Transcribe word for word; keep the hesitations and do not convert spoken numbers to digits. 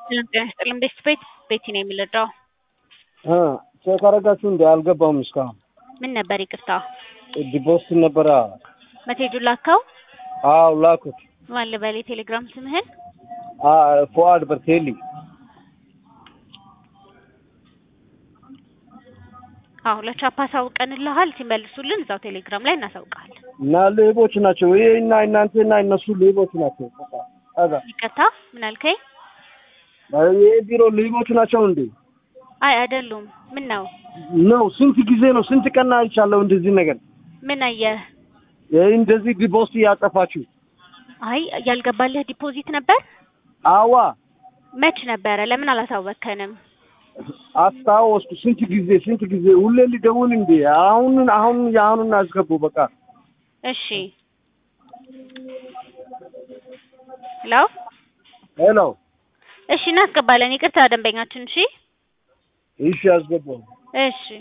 ጤና ይስጥልኝ ቤት ቤት ቤቲ ነው የሚለዳው አ ሰካራጋችሁ እንደ አልገባውም እስካሁን ምን ነበር ይቅርታ ዲፖስት ነበር መቴጁ ላካው አው ላኩት ማለ በሌ ቴሌግራም ስምህን አ ፎአድ በርቴሊ አው ለቻፓሳው ቀንልሃል ሲመልሱልን እዛው ቴሌግራም ላይ እናሳውቃለን እና ሌቦች ናቸው ወይና እናንተና እነሱ ሌቦች ናቸው አዛ ይቀታ ምን አልከኝ የቢሮ ሌቦች ናቸው እንዴ አይ አይደሉም ምን ነው ነው ስንት ጊዜ ነው ስንት ቀን አይቻለው እንደዚህ ነገር ምን አየ እንደዚህ ዲፖስት ያጠፋችሁ አይ ያልገባልህ ዲፖዚት ነበር አዋ መች ነበር ለምን አላሳወከንም አስታውስኩ ስንት ጊዜ ስንት ጊዜ ሁሌ ሊደውል እንዴ አሁን አሁን ያሁን አስገቡ በቃ እሺ ሄሎ ሄሎ እሺ እናስገባለን ይቅርታ ደንበኛችን እሺ እሺ አስገባው እሺ